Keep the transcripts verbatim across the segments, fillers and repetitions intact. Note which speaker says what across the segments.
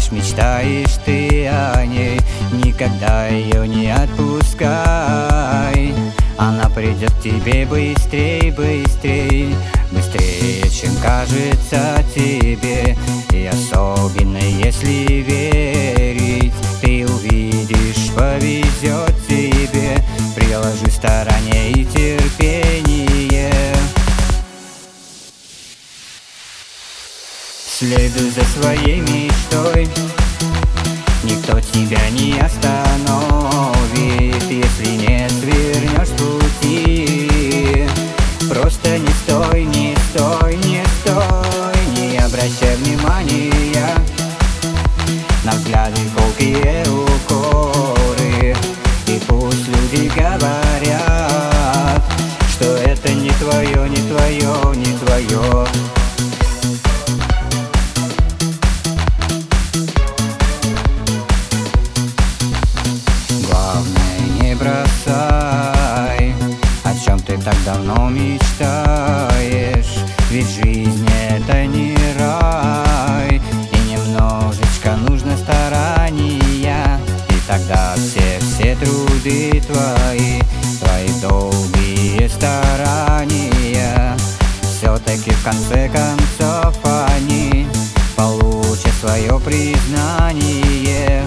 Speaker 1: лишь мечтаешь ты о ней, никогда ее не отпускай. Она придет к тебе быстрей, быстрей, быстрее, чем кажется тебе. И особенно если верить, ты увидишь, повезет тебе. Приложи старания и терпение. Следуй за своей мечтой, никто тебя не остановит. Если не свернешь с пути, просто не стой, не стой, не стой. Не обращай внимания на взгляды, колкие укоры. И пусть люди говорят, что это не твое, не твое, не твое. Бросай, о чем ты так давно мечтаешь. Ведь жизнь это не рай, и немножечко нужно старания. И тогда все-все труды твои, твои долгие старания, все-таки в конце концов они получат свое признание.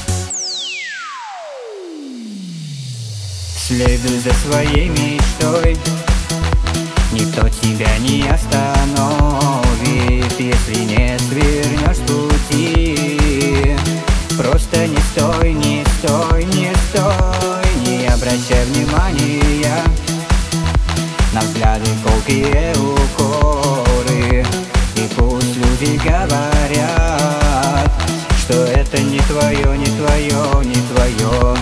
Speaker 1: Следуй за своей мечтой, никто тебя не остановит. Если не свернешь с пути, просто не стой, не стой, не стой. Не обращай внимания на взгляды, колкие укоры. И пусть люди говорят, что это не твое, не твое, не твое.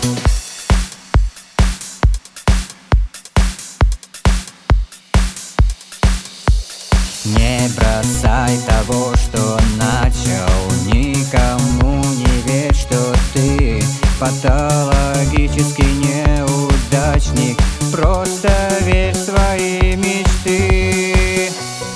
Speaker 1: Не бросай того, что начал, никому не верь, что ты патологический неудачник. Просто верь в свои мечты.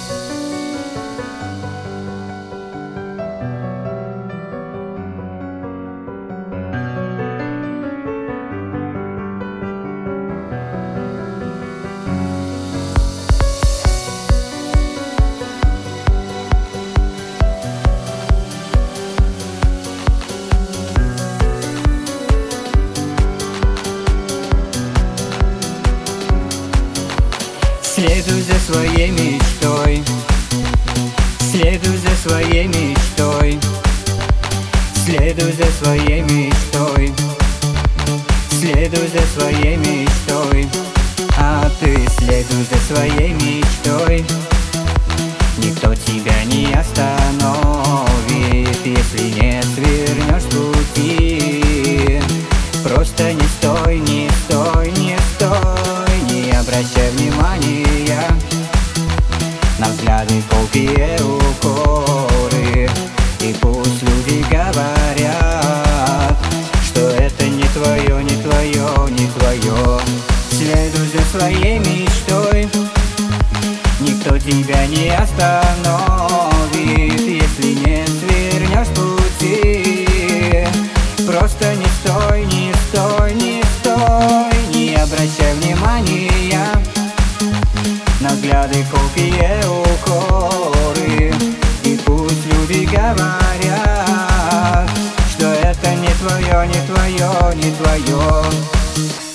Speaker 1: Следуй за своей мечтой, следуй за своей мечтой, следуй за своей мечтой, следуй за своей мечтой. А ты следуй за своей мечтой, никто тебя не остановит. Если не свернешь с пути, просто не стой, не стой, не стой. Не обращай внимания на взгляды, колкие укоры. И пусть люди говорят, что это не твое, не твое, не твое. Следуй за своей мечтой, никто тебя не остановит. Если не свернешь с пути, просто не стой, не стой, не стой. Не обращай внимания на взгляды, колкие укоры. И пусть люди говорят, что это не твое, не твое, не твое.